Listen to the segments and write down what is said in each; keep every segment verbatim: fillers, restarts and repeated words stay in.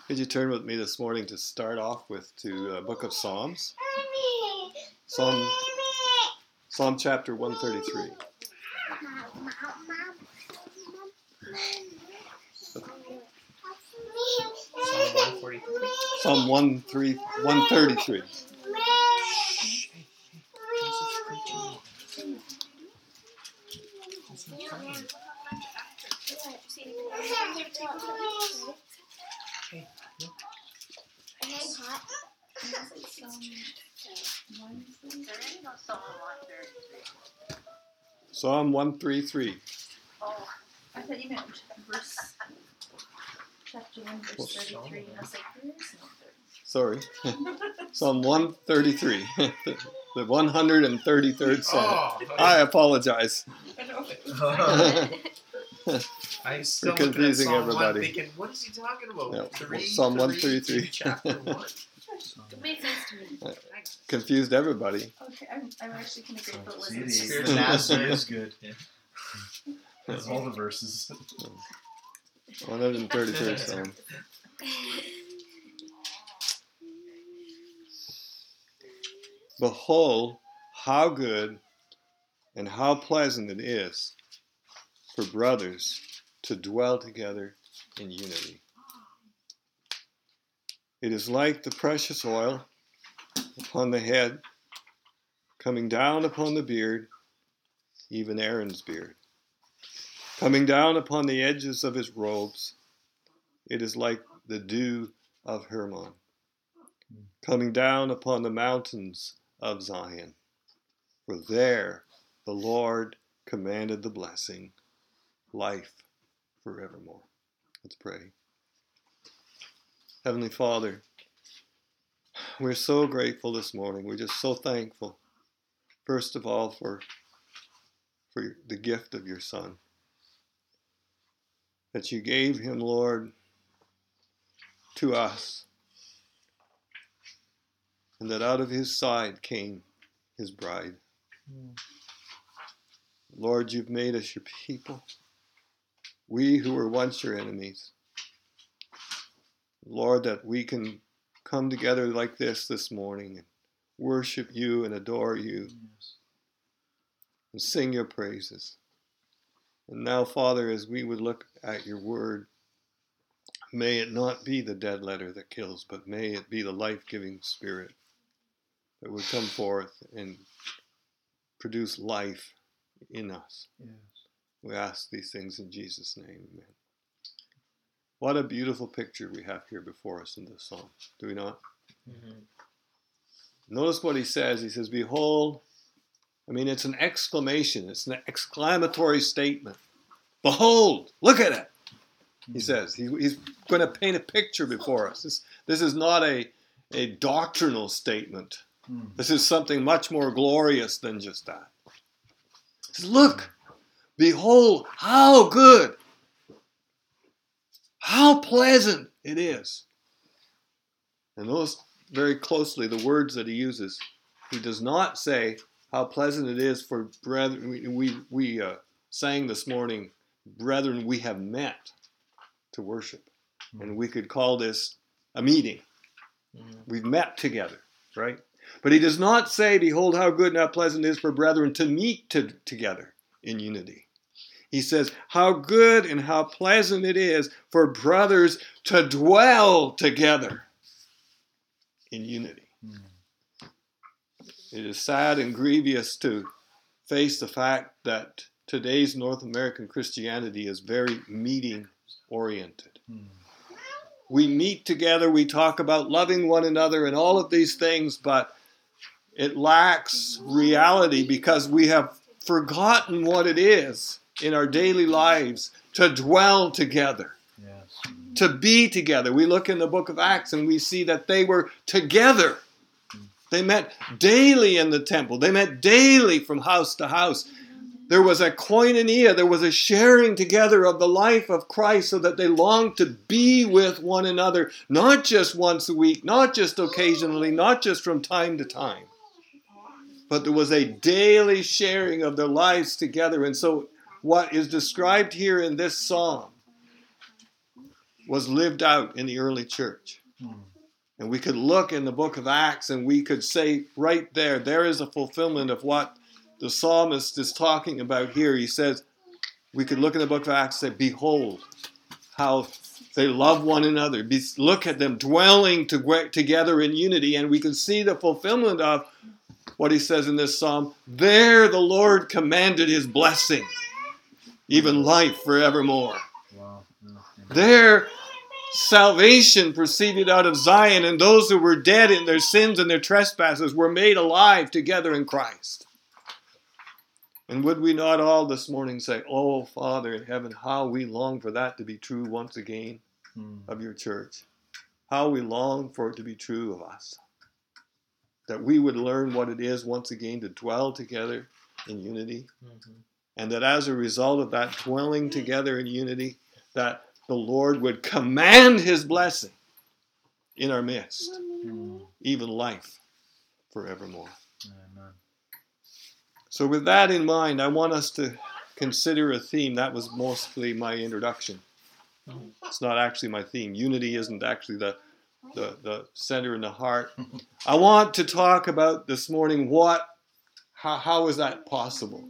Could you turn with me this morning to start off with to uh, Book of Psalms? Psalm, Psalm chapter one thirty-three. Psalm one forty-three. Psalm one thirty-three. Psalm one thirty-three. Oh, I thought you meant verse, chapter one, verse thirty-three. I was like, there is no thirty. Sorry. Psalm one thirty-three. The one hundred thirty-third Psalm. Oh, okay. I apologize. I still We're looking at confusing Psalm everybody. one thinking, what is he talking about? No, Three, Psalm three, one thirty-three. two, chapter one. It made sense to me. Confused everybody. Okay, I'm, I'm actually kind of grateful it See, the, wasn't Spirit the of master God. is good. That's all the verses. one hundred thirty-third Psalm. Behold, how good and how pleasant it is for brothers to dwell together in unity. It is like the precious oil upon the head, coming down upon the beard, even Aaron's beard, coming down upon the edges of his robes. It is like the dew of Hermon, coming down upon the mountains of Zion. For there the Lord commanded the blessing, life forevermore. Let's pray. Heavenly Father, we're so grateful this morning. We're just so thankful, first of all, for, for the gift of your Son, that you gave him, Lord, to us, and that out of his side came his bride. Mm. Lord, you've made us your people, we who were once your enemies. Lord, that we can come together like this this morning and worship you and adore you, yes, and sing your praises. And now, Father, as we would look at your word, may it not be the dead letter that kills, but may it be the life-giving Spirit that would come forth and produce life in us. Yes. We ask these things in Jesus' name, amen. What a beautiful picture we have here before us in this psalm, do we not? Mm-hmm. Notice what he says. He says, behold, I mean, it's an exclamation. It's an exclamatory statement. Behold, look at it. He says, he, he's going to paint a picture before us. This, this is not a, a doctrinal statement. Mm. This is something much more glorious than just that. He says, look, behold, how good, how pleasant it is. And notice very closely the words that he uses. He does not say how pleasant it is for brethren. We, we, we uh, sang this morning, brethren, we have met to worship. Mm-hmm. And we could call this a meeting. Mm-hmm. We've met together, right? But he does not say, behold how good and how pleasant it is for brethren to meet to, together in unity. He says, how good and how pleasant it is for brothers to dwell together in unity. Mm-hmm. It is sad and grievous to face the fact that today's North American Christianity is very meeting-oriented. Mm. We meet together, we talk about loving one another and all of these things, but it lacks reality because we have forgotten what it is in our daily lives to dwell together, yes, to be together. We look in the book of Acts and we see that they were together. They met daily in the temple. They met daily from house to house. There was a koinonia, there was a sharing together of the life of Christ so that they longed to be with one another, not just once a week, not just occasionally, not just from time to time. But there was a daily sharing of their lives together. And so what is described here in this psalm was lived out in the early church. Mm. And we could look in the book of Acts and we could say right there, there is a fulfillment of what the psalmist is talking about here. He says, we could look in the book of Acts and say, behold, how they love one another. Be, look at them dwelling to, together in unity. And we can see the fulfillment of what he says in this psalm. There the Lord commanded his blessing, even life forevermore. Wow. Yeah. There salvation proceeded out of Zion, and those who were dead in their sins and their trespasses were made alive together in Christ. And would we not all this morning say, oh, Father in heaven, how we long for that to be true once again Mm. of your church. How we long for it to be true of us. That we would learn what it is once again to dwell together in unity. Mhm. And that as a result of that dwelling together in unity, that the Lord would command his blessing in our midst, Mm. even life forevermore. Amen. So with that in mind, I want us to consider a theme. That was mostly my introduction. Mhm. It's not actually my theme. Unity isn't actually the, the, the center and the heart. I want to talk about this morning what, how, how is that possible?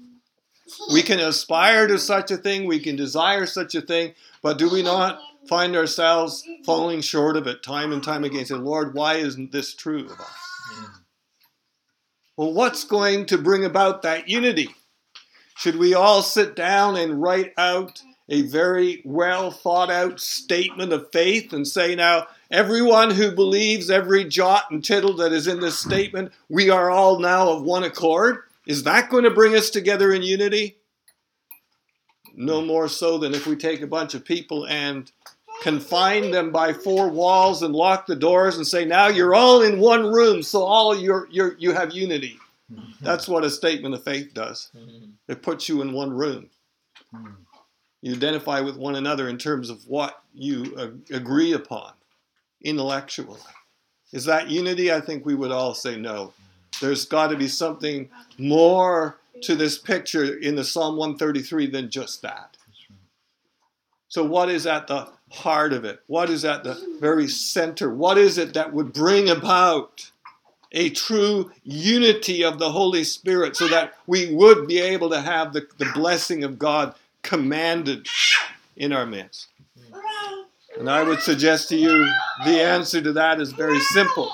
We can aspire to such a thing, we can desire such a thing, but do we not find ourselves falling short of it time and time again? Say, Lord, why isn't this true of us? Yeah. Well, what's going to bring about that unity? Should we all sit down and write out a very well thought out statement of faith and say, now, everyone who believes every jot and tittle that is in this statement, we are all now of one accord? Is that going to bring us together in unity? No more so than if we take a bunch of people and confine them by four walls and lock the doors and say, now you're all in one room, so all you're, you're, you have unity. That's what a statement of faith does. Mhm. It puts you in one room. Mm. You identify with one another in terms of what you uh, agree upon intellectually. Is that unity? I think we would all say no. There's got to be something more to this picture in the Psalm one thirty-three than just that. That's right. So what is at the heart of it? What is at the very center? What is it that would bring about a true unity of the Holy Spirit so that we would be able to have the, the blessing of God commanded in our midst? And I would suggest to you the answer to that is very simple.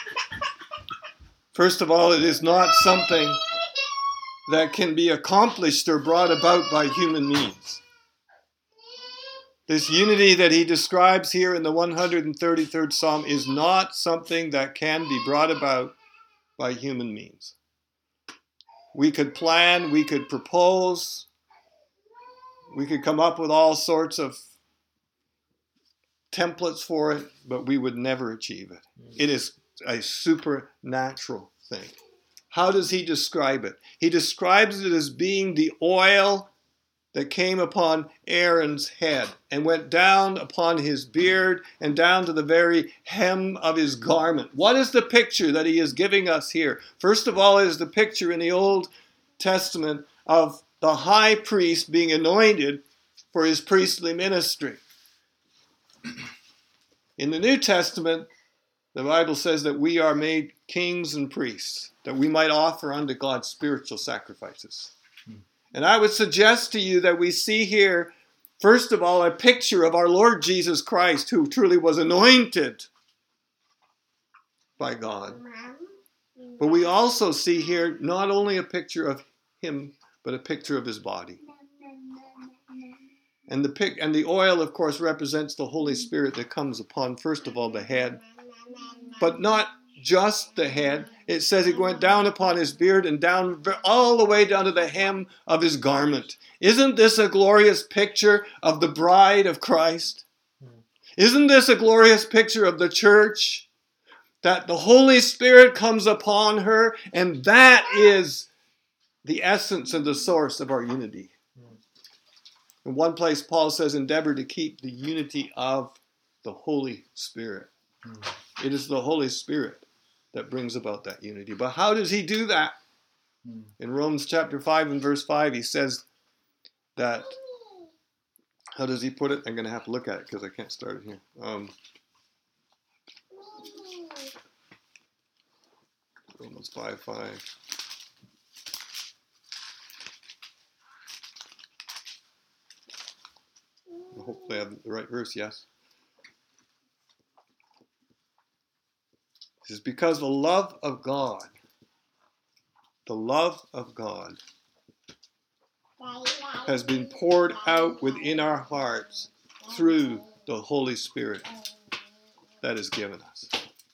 First of all, it is not something that can be accomplished or brought about by human means. This unity that he describes here in the one hundred thirty-third Psalm is not something that can be brought about by human means. We could plan, we could propose, we could come up with all sorts of templates for it, but we would never achieve it. It is a supernatural thing. How does he describe it? He describes it as being the oil that came upon Aaron's head and went down upon his beard and down to the very hem of his garment. What is the picture that he is giving us here? First of all, it is the picture in the Old Testament of the high priest being anointed for his priestly ministry. In the New Testament, the Bible says that we are made kings and priests, that we might offer unto God spiritual sacrifices. And I would suggest to you that we see here, first of all, a picture of our Lord Jesus Christ, who truly was anointed by God. But we also see here not only a picture of him, but a picture of his body. And the pic- and the oil, of course, represents the Holy Spirit that comes upon, first of all, the head, but not just the head. It says it went down upon his beard and down all the way down to the hem of his garment. Isn't this a glorious picture of the bride of Christ? Isn't this a glorious picture of the church? That the Holy Spirit comes upon her, and that is the essence and the source of our unity. In one place, Paul says, endeavor to keep the unity of the Holy Spirit. It is the Holy Spirit that brings about that unity. But how does he do that? In Romans chapter five and verse five, he says that How does he put it? I'm going to have to look at it because I can't start it here. Um, Romans five five. Hopefully I have the right verse, yes. It says, because the love of God, the love of God has been poured out within our hearts through the Holy Spirit that is given us.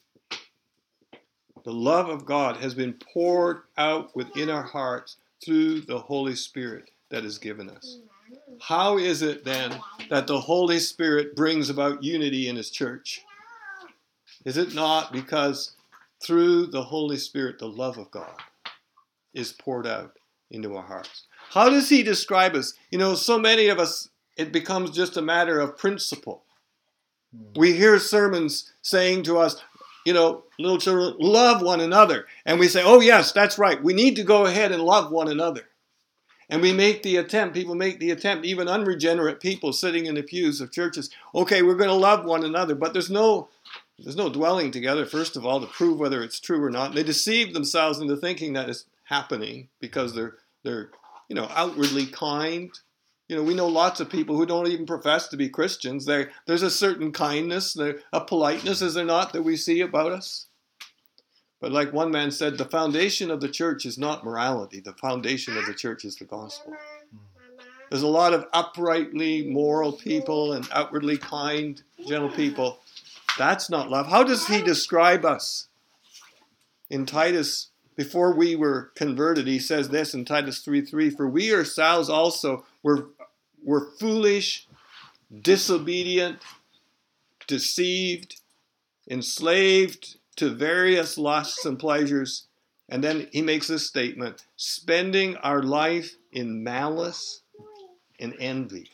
The love of God has been poured out within our hearts through the Holy Spirit that is given us. How is it then that the Holy Spirit brings about unity in His church? Is it not because through the Holy Spirit the love of God is poured out into our hearts? How does He describe us? You know, so many of us, it becomes just a matter of principle. We hear sermons saying to us, you know, little children, love one another. And we say, oh yes, that's right. We need to go ahead and love one another. And we make the attempt, people make the attempt, even unregenerate people sitting in the pews of churches, okay, we're going to love one another, but there's no there's no dwelling together, first of all, to prove whether it's true or not. They deceive themselves into thinking that it's happening because they're, they're you know, outwardly kind. You know, we know lots of people who don't even profess to be Christians. They're, there's a certain kindness, a politeness, is there not, that we see about us? But like one man said, the foundation of the church is not morality. The foundation of the church is the gospel. There's a lot of uprightly moral people and outwardly kind, gentle people. That's not love. How does he describe us? In Titus, before we were converted, he says this in Titus three three, for we ourselves also were, were foolish, disobedient, deceived, enslaved to various lusts and pleasures. And then he makes this statement, spending our life in malice and envy,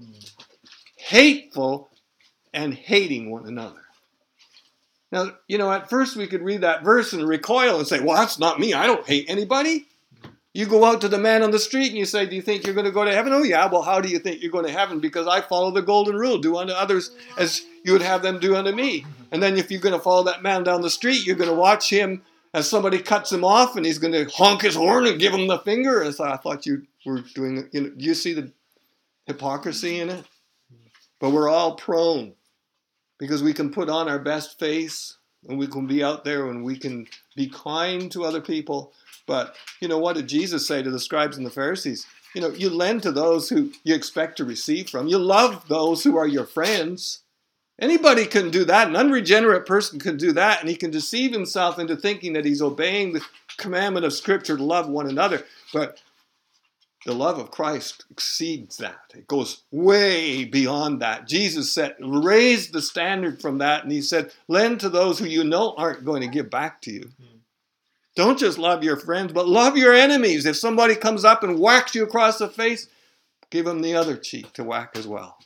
hateful and hating one another. Now, you know, at first we could read that verse and recoil and say, well, that's not me. I don't hate anybody. You go out to the man on the street and you say, do you think you're going to go to heaven? Oh, yeah. Well, how do you think you're going to heaven? Because I follow the golden rule. Do unto others as you would have them do unto me. And then if you're going to follow that man down the street, you're going to watch him as somebody cuts him off and he's going to honk his horn and give him the finger. And so I thought you were doing, you know, do you see the hypocrisy in it? But we're all prone because we can put on our best face and we can be out there and we can be kind to other people. But, you know, what did Jesus say to the scribes and the Pharisees? You know, you lend to those who you expect to receive from. You love those who are your friends. Anybody can do that. An unregenerate person can do that, and he can deceive himself into thinking that he's obeying the commandment of Scripture to love one another. But the love of Christ exceeds that. It goes way beyond that. Jesus said, raised the standard from that, and he said, lend to those who you know aren't going to give back to you. Don't just love your friends, but love your enemies. If somebody comes up and whacks you across the face, give them the other cheek to whack as well.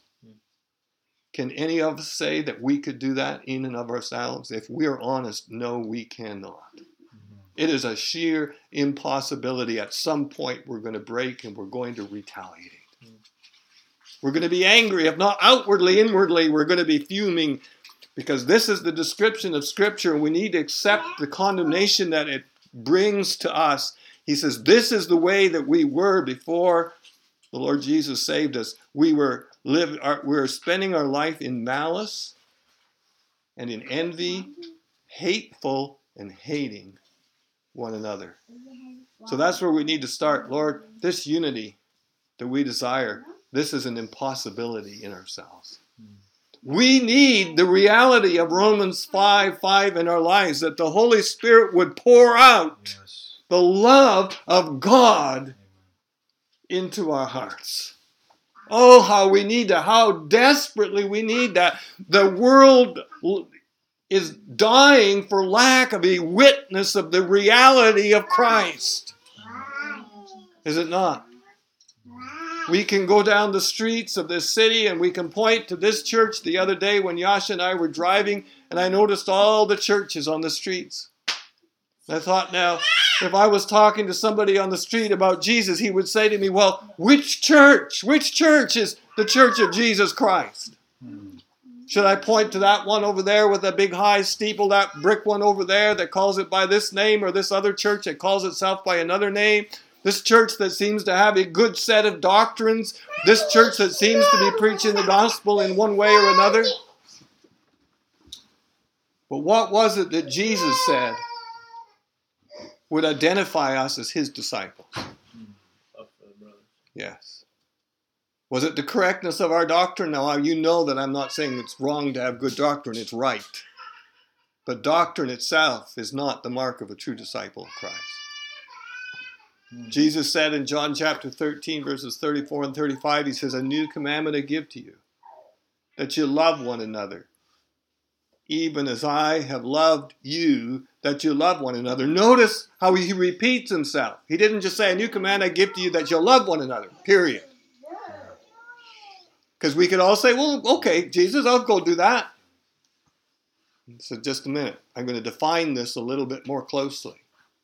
Can any of us say that we could do that in and of ourselves? If we are honest, no, we cannot. It is a sheer impossibility. At some point, we're going to break and we're going to retaliate. We're going to be angry. If not outwardly, inwardly, we're going to be fuming, because this is the description of Scripture. We need to accept the condemnation that it brings to us. He says, this is the way that we were before the Lord Jesus saved us. We were live, our, we were spending our life in malice and in envy, hateful and hating one another. So that's where we need to start. Lord, this unity that we desire, this is an impossibility in ourselves. We need the reality of Romans five five in our lives, that the Holy Spirit would pour out Yes. the love of God into our hearts. Oh, how we need that. How desperately we need that. The world is dying for lack of a witness of the reality of Christ. Is it not? We can go down the streets of this city and we can point to this church. The other day when Yasha and I were driving, and I noticed all the churches on the streets. And I thought, now, If I was talking to somebody on the street about Jesus, he would say to me, well, which church? Which church is the Church of Jesus Christ? Hmm. Should I point to that one over there with a big high steeple, that brick one over there that calls it by this name, or this other church that calls itself by another name? This church that seems to have a good set of doctrines? This church that seems to be preaching the gospel in one way or another? But what was it that Jesus said would identify us as his disciples? Love for the brothers. Yes. Was it the correctness of our doctrine? Now, you know that I'm not saying it's wrong to have good doctrine. It's right. But doctrine itself is not the mark of a true disciple of Christ. Hmm. Jesus said in John chapter thirteen, verses thirty-four and thirty-five, he says, a new commandment I give to you, that you love one another, even as I have loved you, that you love one another. Notice how he repeats himself. He didn't just say, a new command I give to you, that you'll love one another, period. Because we could all say, well, okay, Jesus, I'll go do that. So just a minute. I'm going to define this a little bit more closely.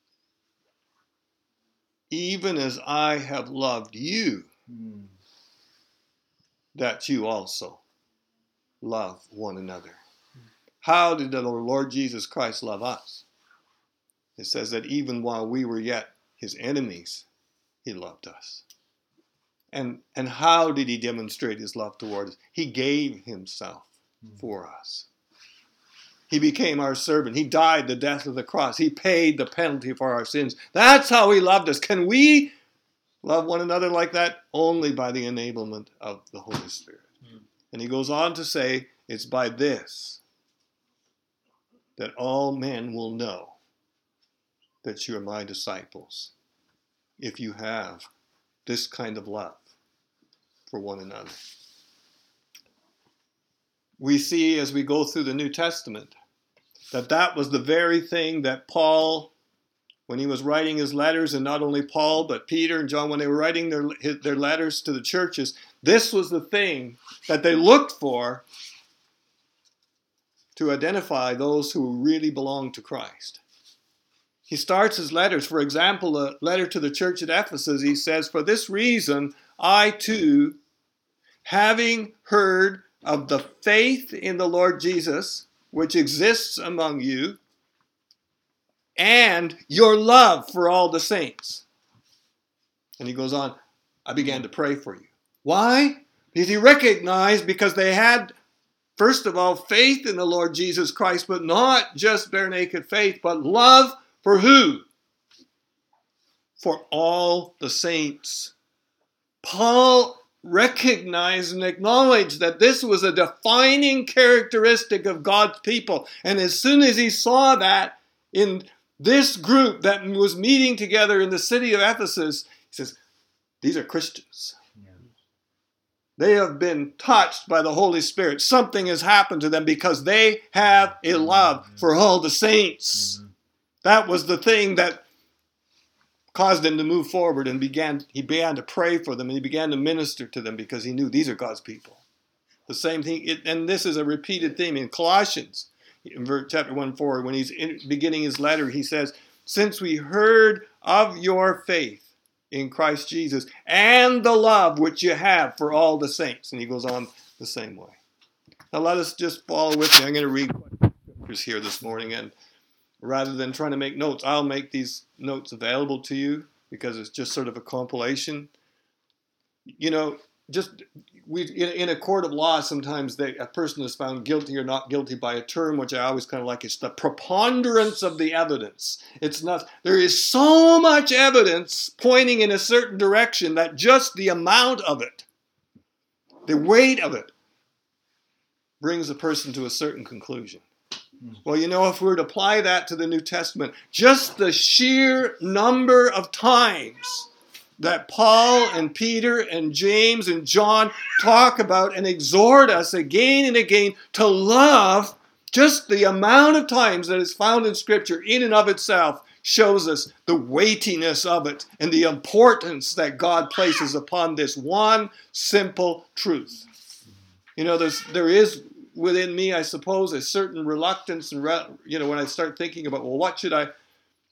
Even as I have loved you, Hmm. that you also love one another. How did the Lord Jesus Christ love us? It says that even while we were yet his enemies, he loved us. And, and how did he demonstrate his love toward us? He gave himself for us. He became our servant. He died the death of the cross. He paid the penalty for our sins. That's how he loved us. Can we love one another like that? Only by the enablement of the Holy Spirit. Mm. And he goes on to say, it's by this that all men will know that you are my disciples, if you have this kind of love for one another. We see as we go through the New Testament that that was the very thing that Paul, when he was writing his letters, and not only Paul, but Peter and John, when they were writing their, their letters to the churches, this was the thing that they looked for to identify those who really belonged to Christ. He starts his letters, for example, a letter to the church at Ephesus, he says, for this reason, I too, having heard of the faith in the Lord Jesus, which exists among you, and your love for all the saints. And he goes on, I began to pray for you. Why? Because he recognized, because they had, first of all, faith in the Lord Jesus Christ, but not just bare naked faith, but love for who? For all the saints. Paul recognized and acknowledged that this was a defining characteristic of God's people. And as soon as he saw that in this group that was meeting together in the city of Ephesus, he says, these are Christians. Yeah. They have been touched by the Holy Spirit. Something has happened to them because they have a love for all the saints. Mhm. That was the thing that caused him to move forward, and began he began to pray for them, and he began to minister to them because he knew these are God's people. The same thing, it, and this is a repeated theme in Colossians, in chapter one four, when he's in, beginning his letter, he says, since we heard of your faith in Christ Jesus and the love which you have for all the saints. And he goes on the same way. Now let us just follow with me. I'm going to read scriptures here this morning, and rather than trying to make notes, I'll make these notes available to you because it's just sort of a compilation. You know, just we in, in a court of law, sometimes they, a person is found guilty or not guilty by a term, which I always kind of like. It's the preponderance of the evidence. It's not, there is so much evidence pointing in a certain direction that just the amount of it, the weight of it, brings a person to a certain conclusion. Well, you know, if we were to apply that to the New Testament, just the sheer number of times that Paul and Peter and James and John talk about and exhort us again and again to love, just the amount of times that is found in Scripture in and of itself shows us the weightiness of it and the importance that God places upon this one simple truth. You know, there's there is within me, I suppose, a certain reluctance, and re- you know, when I start thinking about, well, what should I,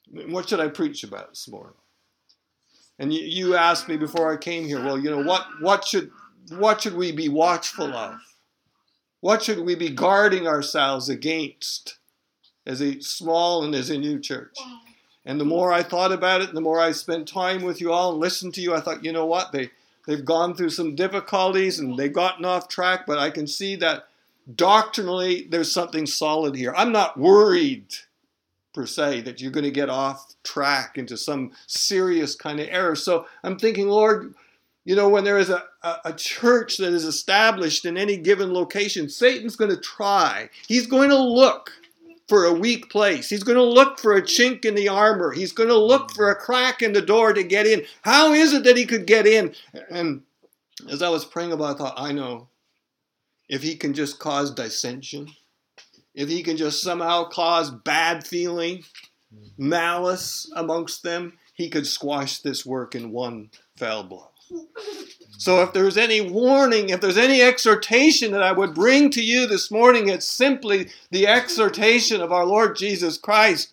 What should I preach about this morning? And you, you asked me before I came here, well, you know, what, what should what should we be watchful of? What should we be guarding ourselves against as a small and as a new church? And the more I thought about it, the more I spent time with you all and listened to you, I thought, you know what? They, they've gone through some difficulties and they've gotten off track, but I can see that doctrinally there's something solid here. I'm not worried per se that you're going to get off track into some serious kind of error. So I'm thinking, Lord, you know, when there is a, a, a church that is established in any given location, Satan's going to try. He's going to look for a weak place. He's going to look for a chink in the armor. He's going to look for a crack in the door to get in. How is it that he could get in? And as I was praying about it, I thought, I know. If he can just cause dissension, if he can just somehow cause bad feeling, malice amongst them, he could squash this work in one fell blow. So if there's any warning, if there's any exhortation that I would bring to you this morning, it's simply the exhortation of our Lord Jesus Christ.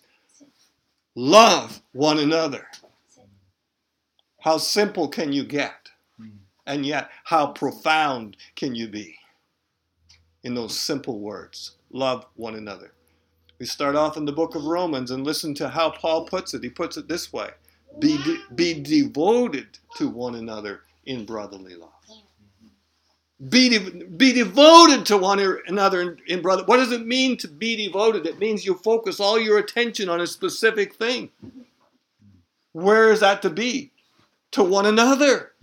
Love one another. How simple can you get? And yet, how profound can you be in those simple words? Love one another. We start off in the book of Romans and listen to how Paul puts it. He puts it this way. Be, de- be devoted to one another in brotherly love. Be, de- be devoted to one another in, in brother. What does it mean to be devoted? It means you focus all your attention on a specific thing. Where is that to be? To one another.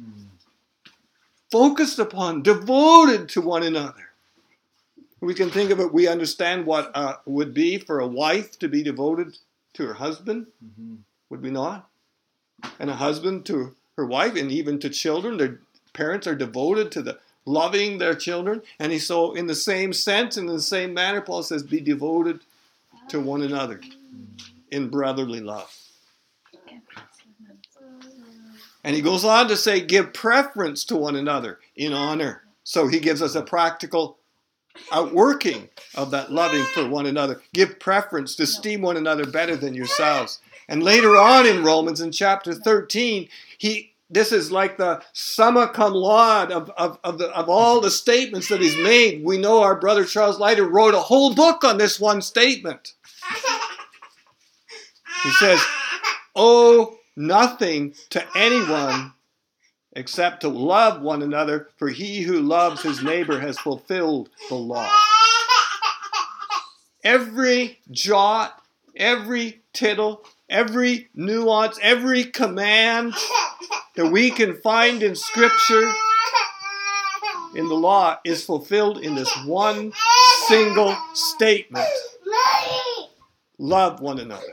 Focused upon, devoted to one another. We can think of it, we understand what uh, would be for a wife to be devoted to her husband, mm-hmm. Would we not? And a husband to her wife, and even to children. Their parents are devoted to the loving their children. And he, so in the same sense, in the same manner, Paul says, be devoted to one another in brotherly love. And he goes on to say, give preference to one another in honor. So he gives us a practical outworking of that loving for one another. Give preference to esteem one another better than yourselves. And later on in Romans, in chapter thirteen, he this is like the summa cum laude of, of, of, the, of all the statements that he's made. We know our brother Charles Leiter wrote a whole book on this one statement. He says, owe nothing to anyone except to love one another, for he who loves his neighbor has fulfilled the law. Every jot, every tittle, every nuance, every command that we can find in Scripture, in the law, is fulfilled in this one single statement. Love one another.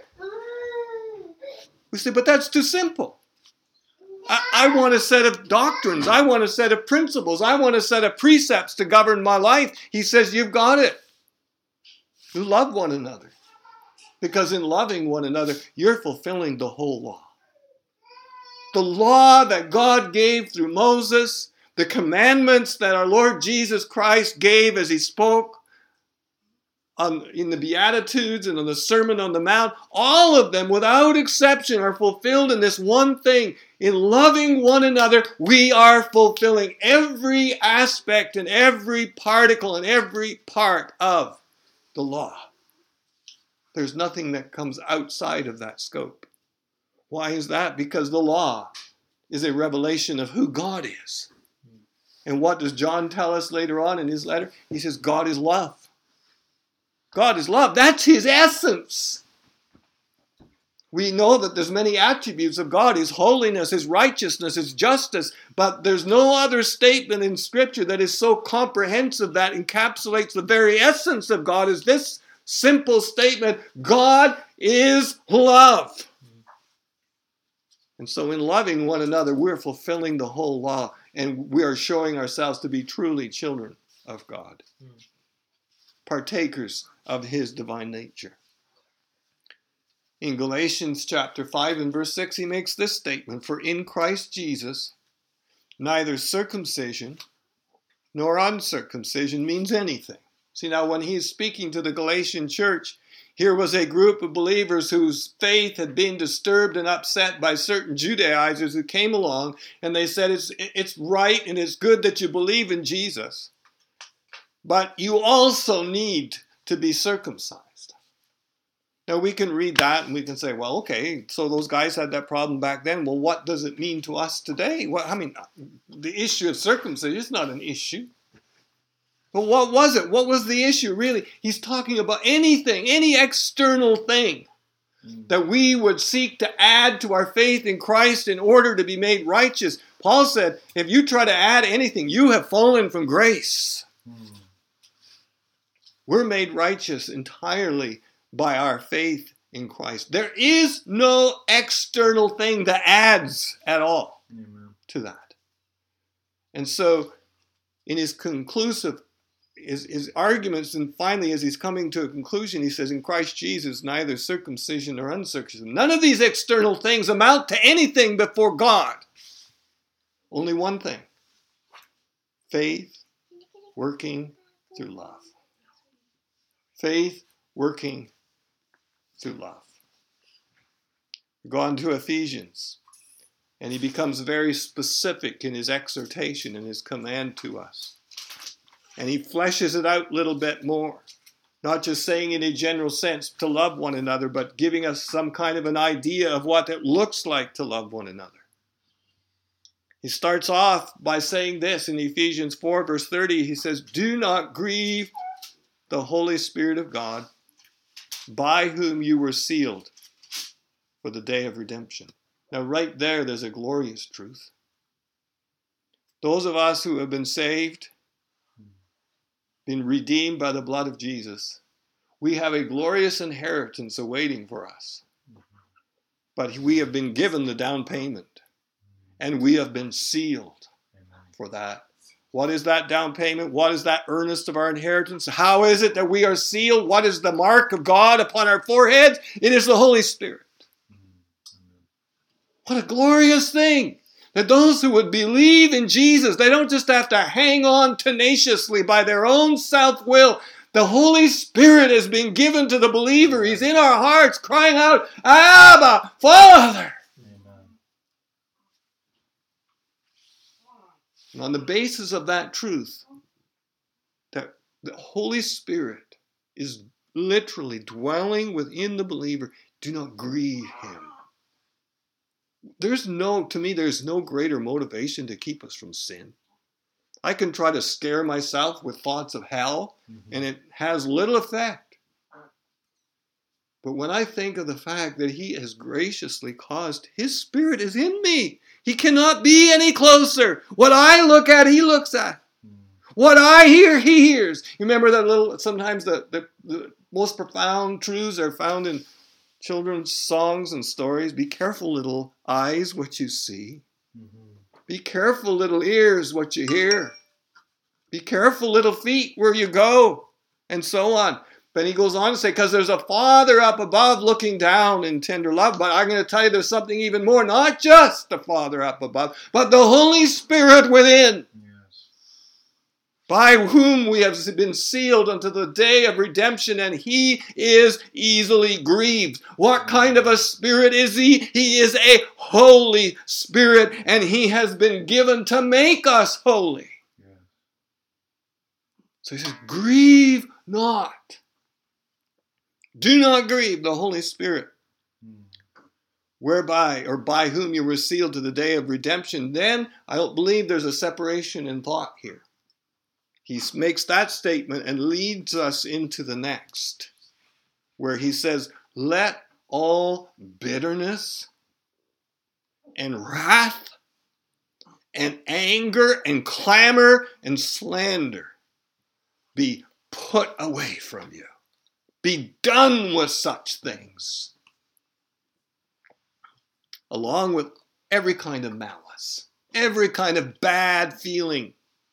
We say, but that's too simple. I, I want a set of doctrines. I want a set of principles. I want a set of precepts to govern my life. He says, you've got it. You love one another. Because in loving one another, you're fulfilling the whole law. The law that God gave through Moses, the commandments that our Lord Jesus Christ gave as he spoke on, in the Beatitudes and on the Sermon on the Mount, all of them, without exception, are fulfilled in this one thing. In loving one another, we are fulfilling every aspect and every particle and every part of the law. There's nothing that comes outside of that scope. Why is that? Because the law is a revelation of who God is. And what does John tell us later on in his letter? He says, God is love. God is love. That's his essence. We know that there's many attributes of God, his holiness, his righteousness, his justice, but there's no other statement in Scripture that is so comprehensive that encapsulates the very essence of God as this simple statement: God is love. And so in loving one another, we're fulfilling the whole law, and we are showing ourselves to be truly children of God, partakers of his divine nature. In Galatians chapter five and verse six, he makes this statement: for in Christ Jesus, neither circumcision nor uncircumcision means anything. See, now when he's speaking to the Galatian church, Here was a group of believers whose faith had been disturbed and upset by certain Judaizers who came along, and they said, it's, it's right and it's good that you believe in Jesus, but you also need to be circumcised. Now we can read that and we can say, well, okay, so those guys had that problem back then. Well, what does it mean to us today? Well, I mean, the issue of circumcision is not an issue. But what was it? What was the issue, really? He's talking about anything, any external thing mm. that we would seek to add to our faith in Christ in order to be made righteous. Paul said, if you try to add anything, you have fallen from grace. Mm. We're made righteous entirely by our faith in Christ. There is no external thing that adds at all Amen. To that. And so, in his conclusive His, his arguments, and finally as he's coming to a conclusion, he says, in Christ Jesus, neither circumcision nor uncircumcision. None of these external things amount to anything before God. Only one thing. Faith working through love. Faith working through love. We go on to Ephesians, and he becomes very specific in his exhortation and his command to us. And he fleshes it out a little bit more. Not just saying in a general sense to love one another, but giving us some kind of an idea of what it looks like to love one another. He starts off by saying this in Ephesians four, verse thirty. He says, do not grieve the Holy Spirit of God, by whom you were sealed for the day of redemption. Now right there, there's a glorious truth. Those of us who have been saved, been redeemed by the blood of Jesus, we have a glorious inheritance awaiting for us. But we have been given the down payment, and we have been sealed for that. What is that down payment? What is that earnest of our inheritance? How is it that we are sealed? What is the mark of God upon our foreheads? It is the Holy Spirit. What a glorious thing! That those who would believe in Jesus, they don't just have to hang on tenaciously by their own self-will. The Holy Spirit has been given to the believer. He's in our hearts crying out, Abba, Father. Amen. And on the basis of that truth, that the Holy Spirit is literally dwelling within the believer, do not grieve him. There's no, to me, there's no greater motivation to keep us from sin. I can try to scare myself with thoughts of hell, mm-hmm. and it has little effect. But when I think of the fact that he has graciously caused, his Spirit is in me. He cannot be any closer. What I look at, he looks at. What I hear, he hears. You remember that little, sometimes the, the, the most profound truths are found in children's songs and stories. Be careful, little eyes, what you see. Mm-hmm. Be careful, little ears, what you hear. Be careful, little feet, where you go, and so on. Then he goes on to say, because there's a Father up above looking down in tender love. But I'm going to tell you there's something even more. Not just the Father up above, but the Holy Spirit within. Yes. By whom we have been sealed unto the day of redemption, and he is easily grieved. What kind of a Spirit is he? He is a Holy Spirit, and he has been given to make us holy. Yeah. So he says, grieve not. Do not grieve the Holy Spirit, whereby or by whom you were sealed to the day of redemption. Then I don't believe there's a separation in thought here. He makes that statement and leads us into the next, where he says, let all bitterness and wrath and anger and clamor and slander be put away from you. Be done with such things, along with every kind of malice, every kind of bad feeling.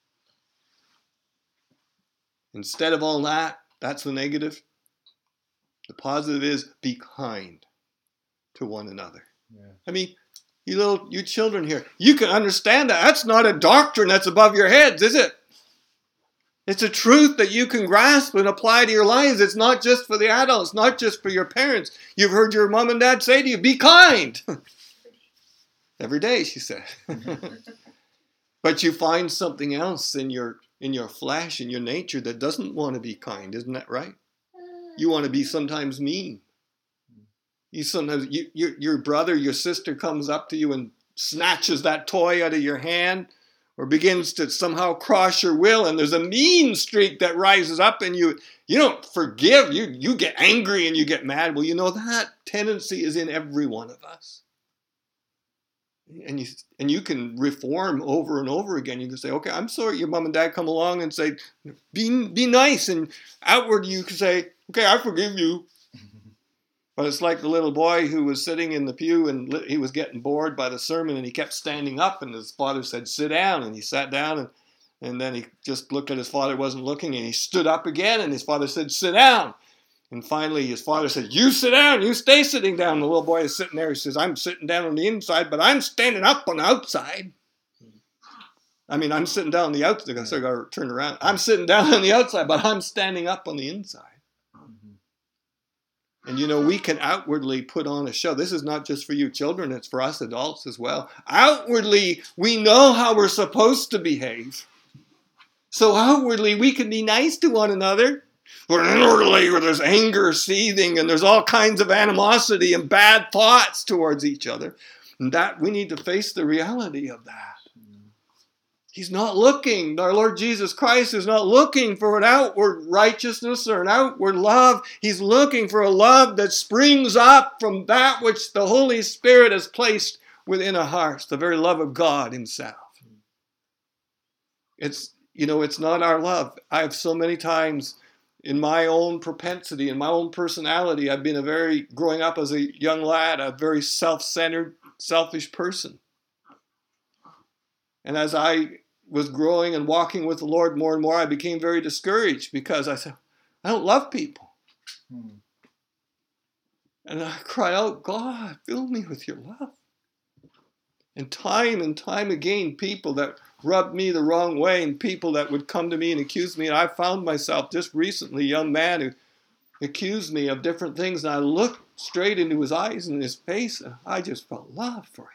Instead of all that, that's the negative. The positive is be kind to one another. Yeah. I mean, you little, you children here, you can understand that. That's not a doctrine that's above your heads, is it? It's a truth that you can grasp and apply to your lives. It's not just for the adults, not just for your parents. You've heard your mom and dad say to you, be kind. Every day, she said. But you find something else in your in your flesh, in your nature, that doesn't want to be kind. Isn't that right? You want to be sometimes mean. You sometimes you, your your brother, your sister comes up to you and snatches that toy out of your hand, or begins to somehow cross your will, and there's a mean streak that rises up in you. You don't forgive. You you get angry and you get mad. Well, you know that tendency is in every one of us. And you and you can reform over and over again. You can say, okay, I'm sorry. Your mom and dad come along and say, be be nice. And outward you can say, okay, I forgive you. But it's like the little boy who was sitting in the pew and he was getting bored by the sermon and he kept standing up, and his father said, sit down. And he sat down, and, and then he just looked at his father, wasn't looking, and he stood up again, and his father said, sit down. And finally his father said, you sit down, you stay sitting down. And the little boy is sitting there. He says, I'm sitting down on the inside, but I'm standing up on the outside. I mean, I'm sitting down on the outside. So I got to turn around. I'm sitting down on the outside, but I'm standing up on the inside. And you know, we can outwardly put on a show. This is not just for you children, it's for us adults as well. Outwardly, we know how we're supposed to behave. So outwardly, we can be nice to one another. But inwardly, where there's anger seething and there's all kinds of animosity and bad thoughts towards each other. And that we need to face the reality of that. He's not looking, our Lord Jesus Christ is not looking for an outward righteousness or an outward love. He's looking for a love that springs up from that which the Holy Spirit has placed within our hearts, the very love of God himself. It's, you know, it's not our love. I've so many times in my own propensity, in my own personality, I've been a very, growing up as a young lad, a very self-centered, selfish person. And as I was growing and walking with the Lord more and more, I became very discouraged because I said, I don't love people. Hmm. And I cried out, God, fill me with your love. And time and time again, people that rubbed me the wrong way and people that would come to me and accuse me. And I found myself just recently, a young man who accused me of different things. And I looked straight into his eyes and his face, and I just felt love for him.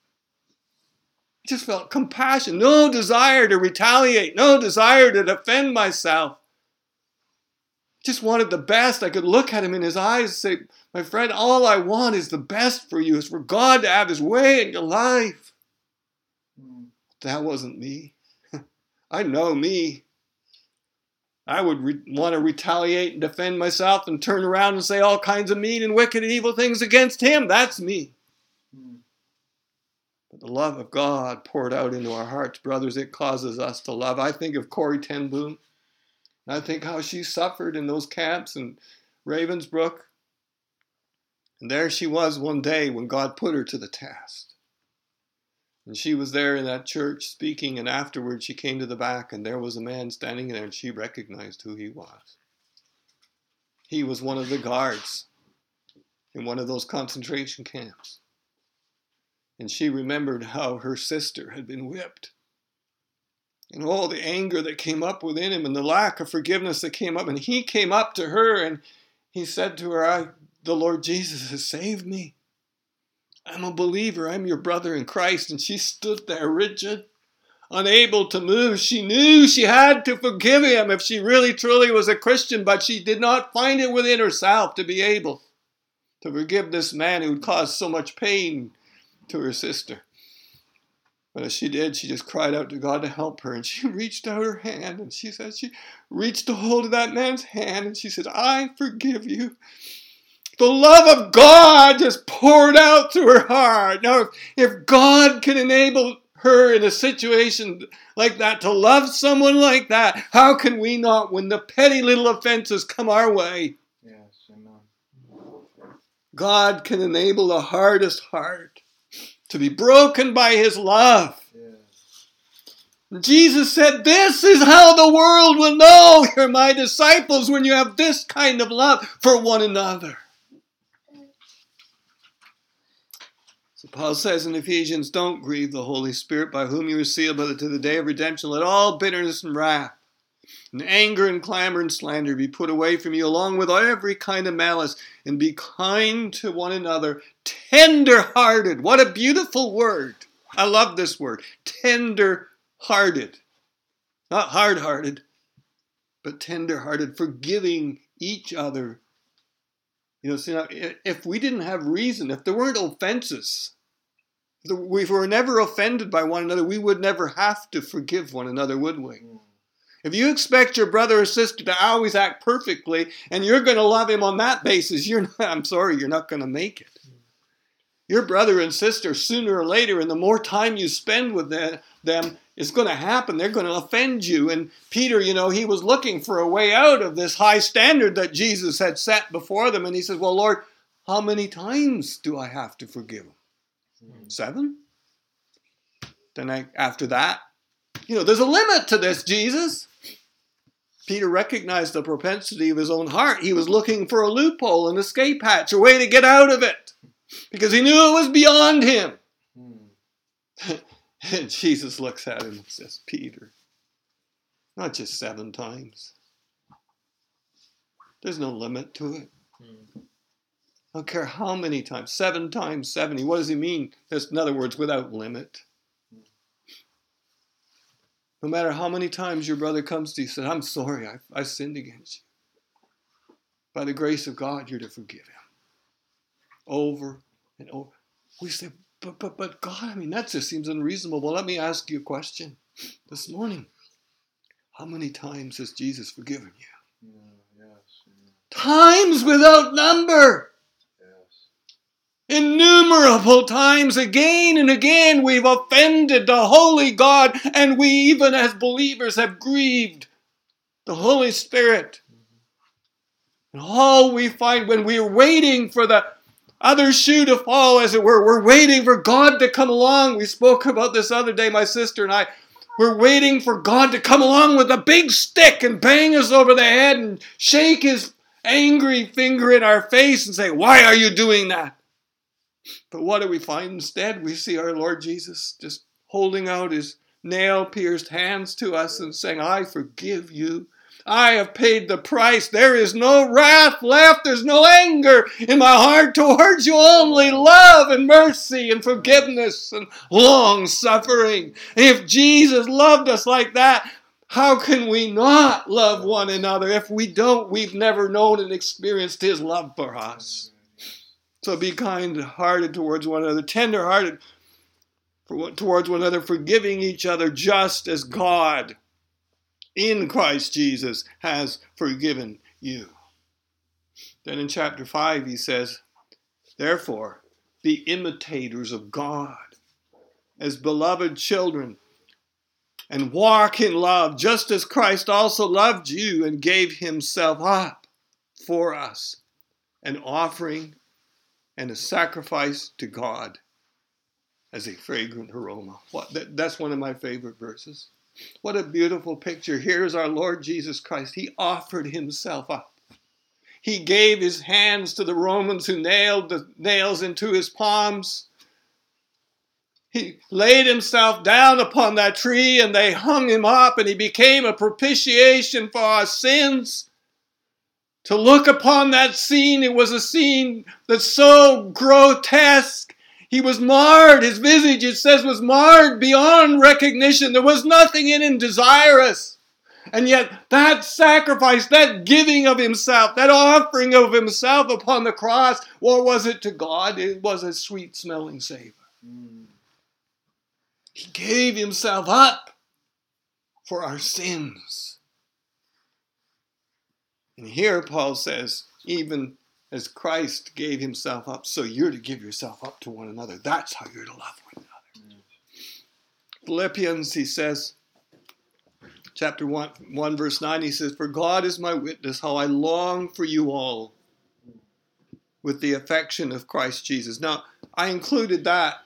Just felt compassion, no desire to retaliate, no desire to defend myself. Just wanted the best. I could look at him in his eyes and say, my friend, all I want is the best for you, is for God to have his way in your life. Mm. That wasn't me. I know me. I would re- want to retaliate and defend myself and turn around and say all kinds of mean and wicked and evil things against him. That's me. The love of God poured out into our hearts, brothers, it causes us to love. I think of Corrie ten Boom. I think how she suffered in those camps in Ravensbrück. And there she was one day when God put her to the test. And she was there in that church speaking, and afterwards she came to the back, and there was a man standing there, and she recognized who he was. He was one of the guards in one of those concentration camps. And she remembered how her sister had been whipped. And all the anger that came up within him and the lack of forgiveness that came up. And he came up to her and he said to her, I, the Lord Jesus has saved me. I'm a believer. I'm your brother in Christ. And she stood there rigid, unable to move. She knew she had to forgive him if she really truly was a Christian, but she did not find it within herself to be able to forgive this man who had caused so much pain to her sister. But as she did, she just cried out to God to help her, and she reached out her hand, and she said, she reached a hold of that man's hand, and she said, I forgive you. The love of God just poured out through her heart. Now, if, if God can enable her in a situation like that to love someone like that, how can we not when the petty little offenses come our way? Yes, amen. God can enable the hardest heart to be broken by his love. Yes. Jesus said, this is how the world will know you're my disciples, when you have this kind of love for one another. So Paul says in Ephesians, don't grieve the Holy Spirit by whom you were sealed by the, to the day of redemption. Let all bitterness and wrath And anger and clamor and slander be put away from you, along with every kind of malice, and be kind to one another, tender-hearted. What a beautiful word. I love this word, tender-hearted. Not hard-hearted, but tender-hearted, forgiving each other. You know, see, now, if we didn't have reason, if there weren't offenses, if we were never offended by one another, we would never have to forgive one another, would we? If you expect your brother or sister to always act perfectly, and you're going to love him on that basis, you're not, I'm sorry, you're not going to make it. Your brother and sister, sooner or later, and the more time you spend with them, it's going to happen. They're going to offend you. And Peter, you know, he was looking for a way out of this high standard that Jesus had set before them. And he says, well, Lord, how many times do I have to forgive them? Mm. Seven? Then I, after that, you know, there's a limit to this, Jesus. Peter recognized the propensity of his own heart. He was looking for a loophole, an escape hatch, a way to get out of it, because he knew it was beyond him. Mm. And Jesus looks at him and says, Peter, not just seven times. There's no limit to it. Mm. I don't care how many times. Seven times seventy. What does he mean? That's, in other words, without limit. No matter how many times your brother comes to you and says, I'm sorry, I, I sinned against you. By the grace of God, you're to forgive him. Over and over. We say, but, but, but God, I mean, that just seems unreasonable. Well, let me ask you a question this morning. How many times has Jesus forgiven you? Yeah, yes, yeah. Times without number. Innumerable times, again and again, we've offended the holy God, and we, even as believers, have grieved the Holy Spirit. And all we find when we're waiting for the other shoe to fall, as it were, we're waiting for God to come along. We spoke about this other day, my sister and I. We're waiting for God to come along with a big stick and bang us over the head and shake his angry finger in our face and say, why are you doing that? But what do we find instead? We see our Lord Jesus just holding out his nail-pierced hands to us and saying, I forgive you. I have paid the price. There is no wrath left. There's no anger in my heart towards you. Only love and mercy and forgiveness and long-suffering. If Jesus loved us like that, how can we not love one another? If we don't, we've never known and experienced his love for us. So be kind-hearted towards one another, tender-hearted towards one another, forgiving each other just as God in Christ Jesus has forgiven you. Then in chapter five he says, therefore, be imitators of God as beloved children, and walk in love, just as Christ also loved you and gave himself up for us, an offering and a sacrifice to God as a fragrant aroma. What, that, that's one of my favorite verses. What a beautiful picture. Here's our Lord Jesus Christ. He offered himself up. He gave his hands to the Romans who nailed the nails into his palms. He laid himself down upon that tree and they hung him up, and he became a propitiation for our sins. To look upon that scene, it was a scene that's so grotesque. He was marred. His visage, it says, was marred beyond recognition. There was nothing in him desirous. And yet that sacrifice, that giving of himself, that offering of himself upon the cross, what was it to God? It was a sweet-smelling savor. Mm. He gave himself up for our sins. And here Paul says, even as Christ gave himself up, so you're to give yourself up to one another. That's how you're to love one another. Mm. Philippians, he says, chapter one, one, verse nine, he says, for God is my witness, how I long for you all with the affection of Christ Jesus. Now, I included that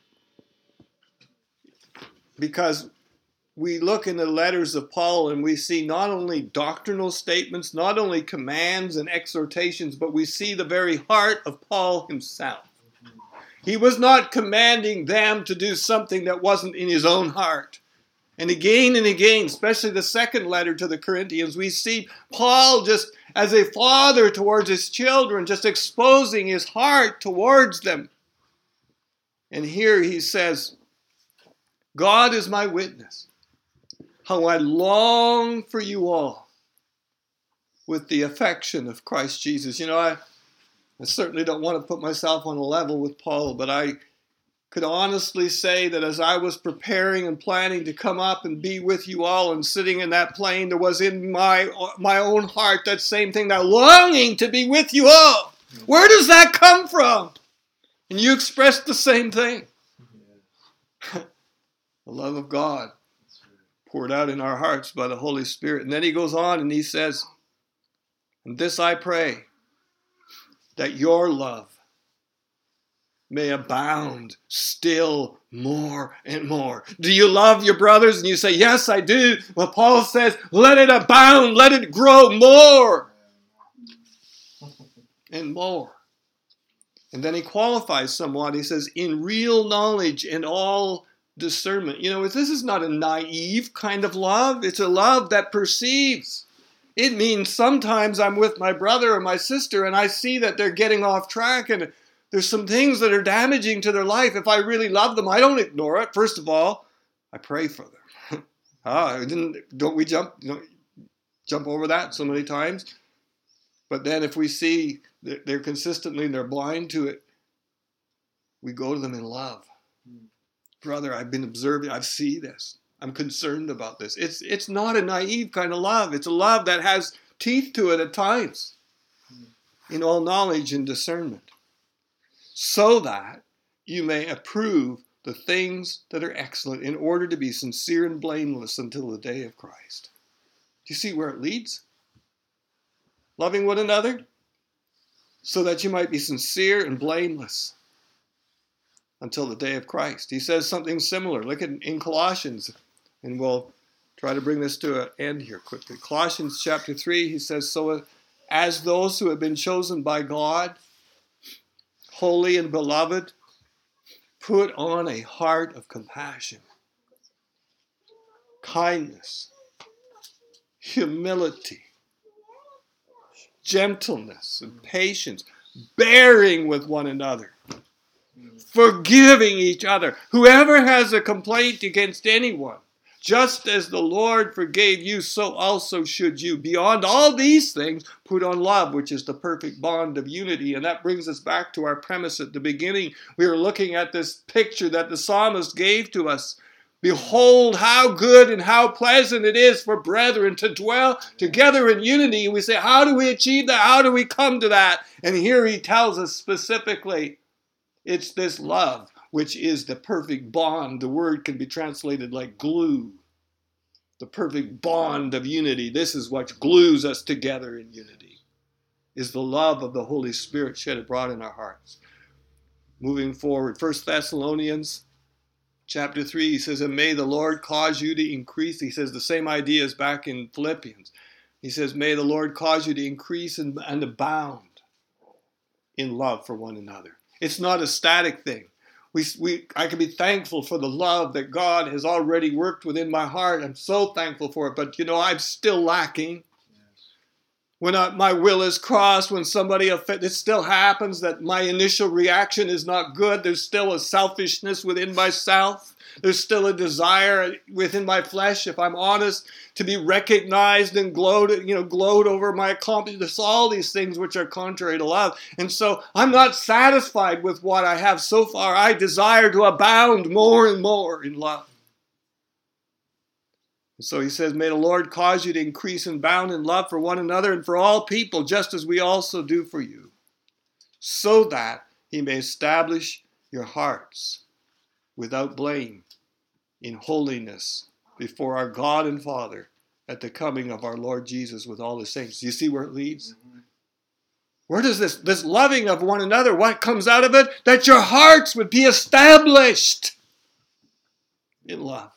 because we look in the letters of Paul and we see not only doctrinal statements, not only commands and exhortations, but we see the very heart of Paul himself. He was not commanding them to do something that wasn't in his own heart. And again and again, especially the second letter to the Corinthians, we see Paul just as a father towards his children, just exposing his heart towards them. And here he says, God is my witness, how I long for you all with the affection of Christ Jesus. You know, I, I certainly don't want to put myself on a level with Paul, but I could honestly say that as I was preparing and planning to come up and be with you all and sitting in that plane, there was in my, my own heart that same thing, that longing to be with you all. Where does that come from? And you expressed the same thing. The love of God poured out in our hearts by the Holy Spirit. And then he goes on and he says, and this I pray, that your love may abound still more and more. Do you love your brothers? And you say, yes, I do. Well, Paul says, let it abound, let it grow more and more. And then he qualifies somewhat. He says, in real knowledge and all discernment. You know, this is not a naive kind of love. It's a love that perceives. It means sometimes I'm with my brother or my sister and I see that they're getting off track and there's some things that are damaging to their life. If I really love them, I don't ignore it. First of all, I pray for them. ah, didn't, don't we jump, you know, jump over that so many times? But then if we see that they're consistently and they're blind to it, we go to them in love. Brother, I've been observing, I see this. I'm concerned about this. It's, it's not a naive kind of love. It's a love that has teeth to it at times, in all knowledge and discernment, so that you may approve the things that are excellent in order to be sincere and blameless until the day of Christ. Do you see where it leads? Loving one another so that you might be sincere and blameless until the day of Christ. He says something similar. Look at in Colossians, and we'll try to bring this to an end here quickly. Colossians chapter three, he says, so as those who have been chosen by God, holy and beloved, put on a heart of compassion, kindness, humility, gentleness, and patience, bearing with one another, forgiving each other. Whoever has a complaint against anyone, just as the Lord forgave you, so also should you. Beyond all these things, put on love, which is the perfect bond of unity. And that brings us back to our premise at the beginning. We were looking at this picture that the psalmist gave to us. Behold, how good and how pleasant it is for brethren to dwell together in unity. And we say, how do we achieve that? How do we come to that? And here he tells us specifically, it's this love, which is the perfect bond. The word can be translated like glue. The perfect bond of unity. This is what glues us together in unity, is the love of the Holy Spirit shed abroad in our hearts. Moving forward, First Thessalonians chapter three, he says, and may the Lord cause you to increase. He says the same idea as back in Philippians. He says, may the Lord cause you to increase and, and abound in love for one another. It's not a static thing. We, we, I can be thankful for the love that God has already worked within my heart. I'm so thankful for it. But, you know, I'm still lacking. When I, my will is crossed, when somebody, it still happens that my initial reaction is not good. There's still a selfishness within myself. There's still a desire within my flesh, if I'm honest, to be recognized and gloated, you know, gloat over my accomplishments, all these things which are contrary to love. And so I'm not satisfied with what I have so far. I desire to abound more and more in love. So he says, may the Lord cause you to increase and abound in love for one another and for all people, just as we also do for you, so that he may establish your hearts without blame in holiness before our God and Father at the coming of our Lord Jesus with all his saints. Do you see where it leads? Mm-hmm. Where does this, this loving of one another, what comes out of it? That your hearts would be established in love.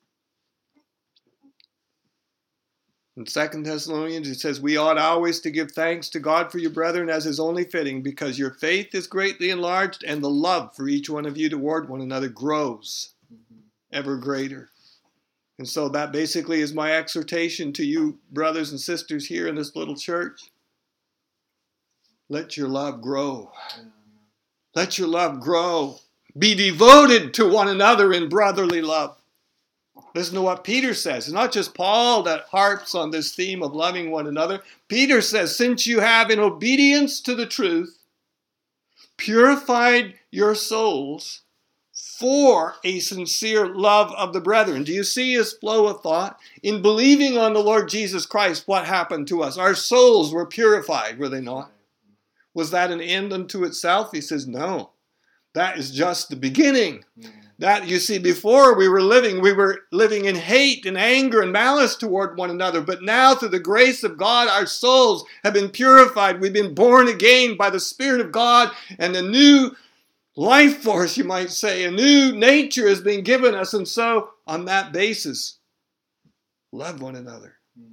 In Second Thessalonians, it says, we ought always to give thanks to God for you, brethren, as is only fitting, because your faith is greatly enlarged, and the love for each one of you toward one another grows ever greater. And so that basically is my exhortation to you brothers and sisters here in this little church. Let your love grow. Let your love grow. Be devoted to one another in brotherly love. Listen to what Peter says. It's not just Paul that harps on this theme of loving one another. Peter says, since you have in obedience to the truth purified your souls for a sincere love of the brethren. Do you see his flow of thought? In believing on the Lord Jesus Christ, what happened to us? Our souls were purified, were they not? Was that an end unto itself? He says, no. That is just the beginning. Mm. That, you see, before we were living, we were living in hate and anger and malice toward one another. But now, through the grace of God, our souls have been purified. We've been born again by the Spirit of God, and a new life force, you might say, a new nature has been given us. And so, on that basis, love one another.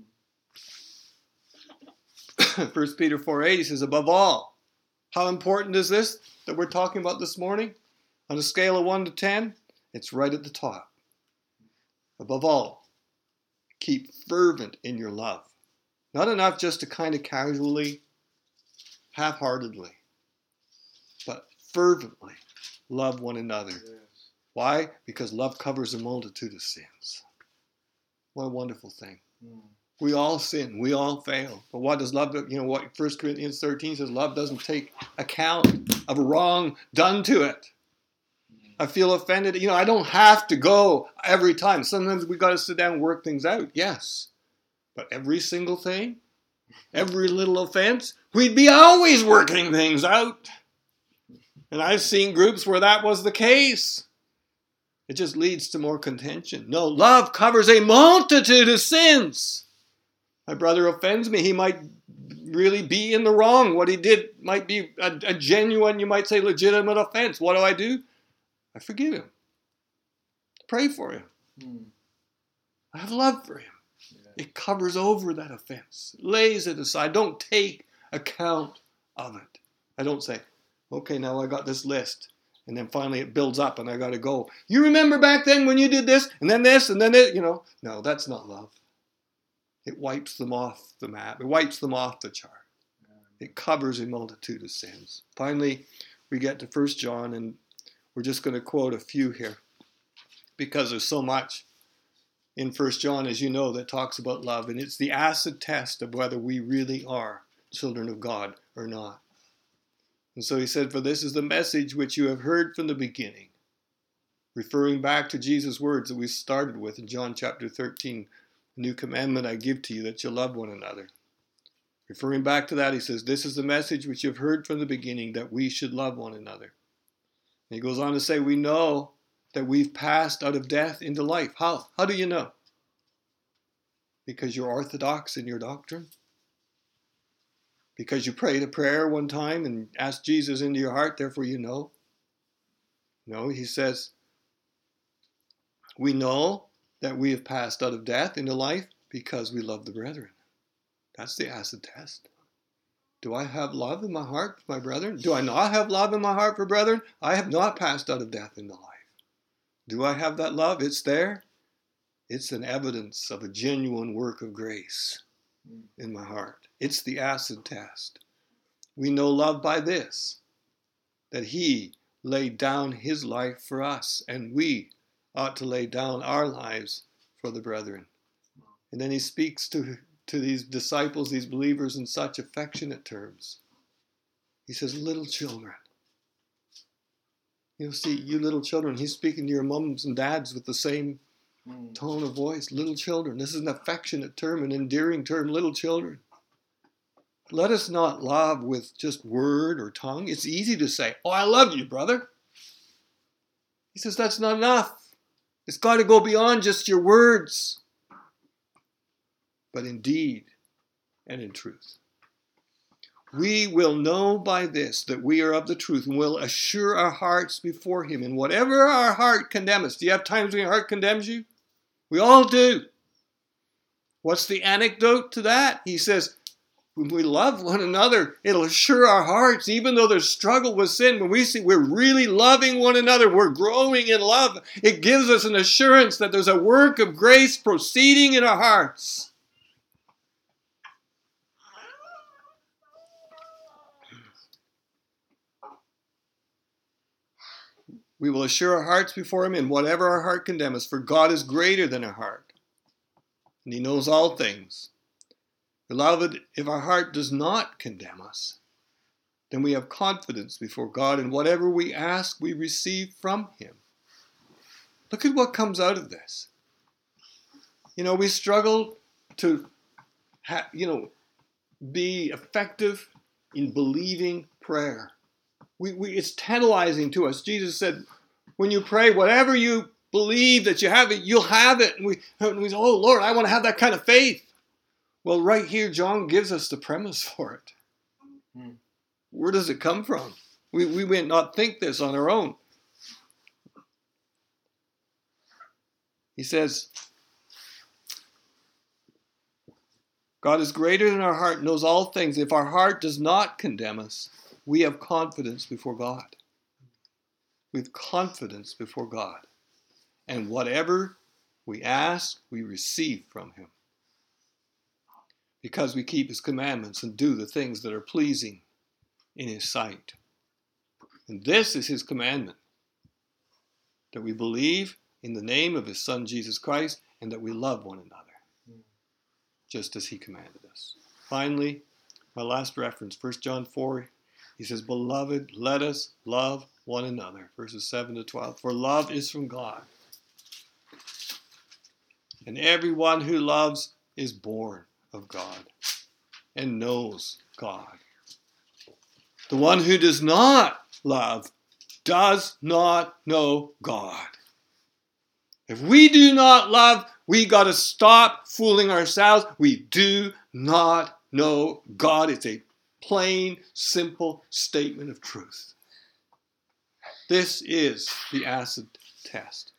Mm. First Peter four eight says, above all, how important is this that we're talking about this morning? On a scale of one to ten, it's right at the top. Above all, keep fervent in your love. Not enough just to kind of casually, half-heartedly, but fervently love one another. Yes. Why? Because love covers a multitude of sins. What a wonderful thing. Mm. We all sin. We all fail. But what does love do? You know what First Corinthians thirteen says? Love doesn't take account of a wrong done to it. I feel offended. You know, I don't have to go every time. Sometimes we got to sit down and work things out. Yes. But every single thing, every little offense, we'd be always working things out. And I've seen groups where that was the case. It just leads to more contention. No, love covers a multitude of sins. My brother offends me. He might really be in the wrong. What he did might be a, a genuine, you might say, legitimate offense. What do I do? I forgive him. Pray for him. Mm. I have love for him. Yeah. It covers over that offense. Lays it aside. Don't take account of it. I don't say, okay, now I got this list. And then finally it builds up and I got to go. You remember back then when you did this and then this and then it, you know. No, that's not love. It wipes them off the map. It wipes them off the chart. Yeah. It covers a multitude of sins. Finally, we get to First John, and we're just going to quote a few here because there's so much in First John, as you know, that talks about love. And it's the acid test of whether we really are children of God or not. And so he said, for this is the message which you have heard from the beginning. Referring back to Jesus' words that we started with in John chapter thirteen. A new commandment I give to you, that you love one another. Referring back to that, he says, this is the message which you have heard from the beginning, that we should love one another. And he goes on to say, we know that we've passed out of death into life. How? How do you know? Because you're orthodox in your doctrine? Because you prayed a prayer one time and asked Jesus into your heart, therefore you know? No, he says, we know that we have passed out of death into life because we love the brethren. That's the acid test. Do I have love in my heart for my brethren? Do I not have love in my heart for brethren? I have not passed out of death into life. Do I have that love? It's there. It's an evidence of a genuine work of grace in my heart. It's the acid test. We know love by this, that he laid down his life for us, and we ought to lay down our lives for the brethren. And then he speaks to, to these disciples, these believers, in such affectionate terms. He says, little children. You know, see, you little children, he's speaking to your mums and dads with the same tone of voice. Little children. This is an affectionate term, an endearing term, little children. Let us not love with just word or tongue. It's easy to say, oh, I love you, brother. He says, that's not enough. It's got to go beyond just your words, but in deed and in truth. We will know by this that we are of the truth, and will assure our hearts before him. And whatever our heart condemns us. Do you have times when your heart condemns you? We all do. What's the anecdote to that? He says, When we love one another, it'll assure our hearts, even though there's struggle with sin, when we see we're really loving one another, we're growing in love, it gives us an assurance that there's a work of grace proceeding in our hearts. We will assure our hearts before him in whatever our heart condemns us, for God is greater than our heart, and he knows all things. Beloved, if our heart does not condemn us, then we have confidence before God, and whatever we ask, we receive from him. Look at what comes out of this. You know, we struggle to, ha- you know, be effective in believing prayer. We, we, it's tantalizing to us. Jesus said, when you pray, whatever you believe that you have it, you'll have it. And we, and we say, oh, Lord, I want to have that kind of faith. Well, right here, John gives us the premise for it. Hmm. Where does it come from? We, we might not think this on our own. He says, God is greater than our heart, knows all things. If our heart does not condemn us, we have confidence before God. We have confidence before God. And whatever we ask, we receive from him. Because we keep his commandments and do the things that are pleasing in his sight. And this is his commandment, that we believe in the name of his Son, Jesus Christ, and that we love one another, just as he commanded us. Finally, my last reference, First John four, he says, beloved, let us love one another, verses seven to twelve. For love is from God. And everyone who loves is born of God and knows God. The one who does not love does not know God. If we do not love, we got to stop fooling ourselves. We do not know God. It's a plain, simple statement of truth. This is the acid test.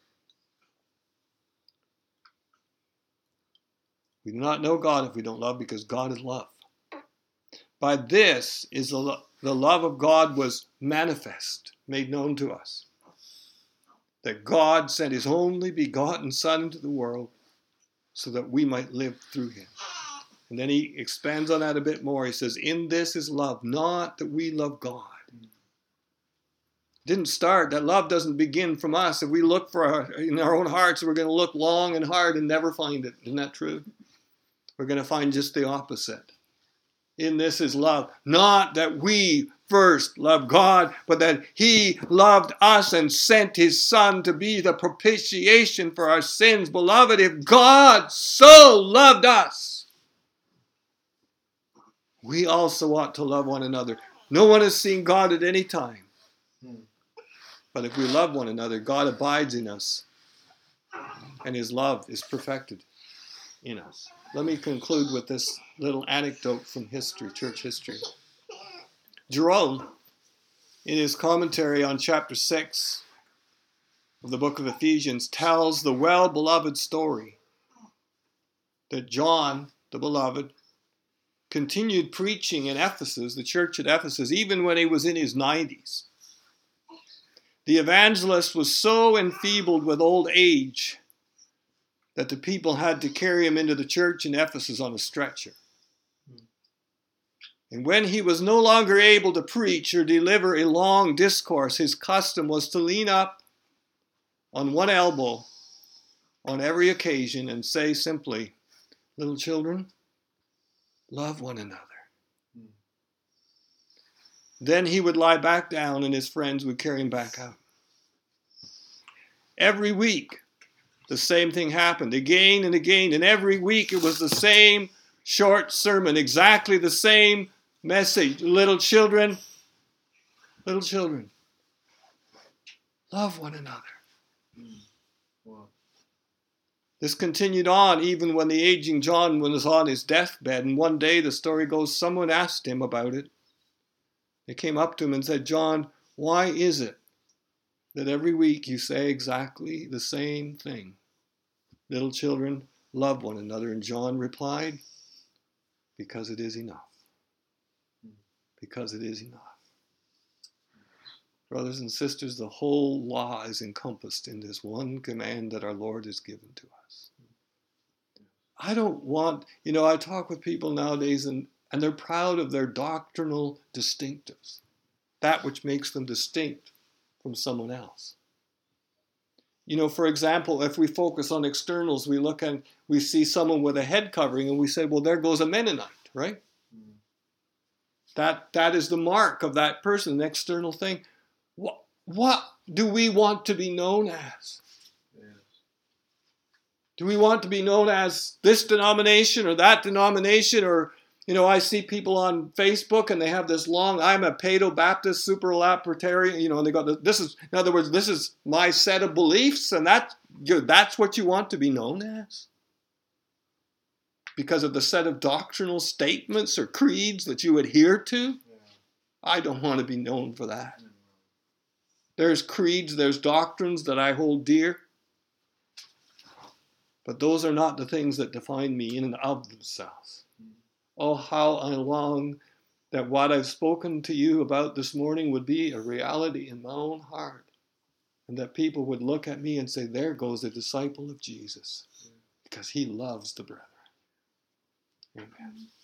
We do not know God if we don't love, because God is love. By this is the, lo- the love of God was manifest, made known to us. That God sent his only begotten Son into the world so that we might live through him. And then he expands on that a bit more. He says, in this is love, not that we love God. It didn't start, that love doesn't begin from us. If we look for our, in our own hearts, we're going to look long and hard and never find it. Isn't that true? We're going to find just the opposite. In this is love, not that we first loved God, but that he loved us and sent his Son to be the propitiation for our sins. Beloved, if God so loved us, we also ought to love one another. No one has seen God at any time. But if we love one another, God abides in us, and his love is perfected in us. Let me conclude with this little anecdote from history, church history. Jerome, in his commentary on chapter six of the book of Ephesians, tells the well-beloved story that John, the beloved, continued preaching in Ephesus, the church at Ephesus, even when he was in his nineties. The evangelist was so enfeebled with old age that the people had to carry him into the church in Ephesus on a stretcher. And when he was no longer able to preach or deliver a long discourse, his custom was to lean up on one elbow on every occasion and say simply, little children, love one another. Mm. Then he would lie back down and his friends would carry him back out. Every week, the same thing happened again and again. And every week it was the same short sermon, exactly the same message. Little children, little children, love one another. Mm. Wow. This continued on even when the aging John was on his deathbed. And one day, the story goes, someone asked him about it. They came up to him and said, John, why is it that every week you say exactly the same thing? Little children, love one another. And John replied, because it is enough. because it is enough. Brothers and sisters, the whole law is encompassed in this one command that our Lord has given to us. I don't want, you know, I talk with people nowadays and, and they're proud of their doctrinal distinctives, that which makes them distinct from someone else. You know, for example, if we focus on externals, we look and we see someone with a head covering and we say, well, there goes a Mennonite, right? Mm. That, that is the mark of that person, an external thing. What, what do we want to be known as? Yes. Do we want to be known as this denomination or that denomination? Or, you know, I see people on Facebook and they have this long, I'm a Paedo Baptist Superlapritarian, you know, and they got this is, in other words, this is my set of beliefs, and that, that's what you want to be known as? Because of the set of doctrinal statements or creeds that you adhere to? Yeah. I don't want to be known for that. Mm-hmm. There's creeds, there's doctrines that I hold dear. But those are not the things that define me in and of themselves. Oh, how I long that what I've spoken to you about this morning would be a reality in my own heart. And that people would look at me and say, there goes a disciple of Jesus. Because he loves the brethren. Amen.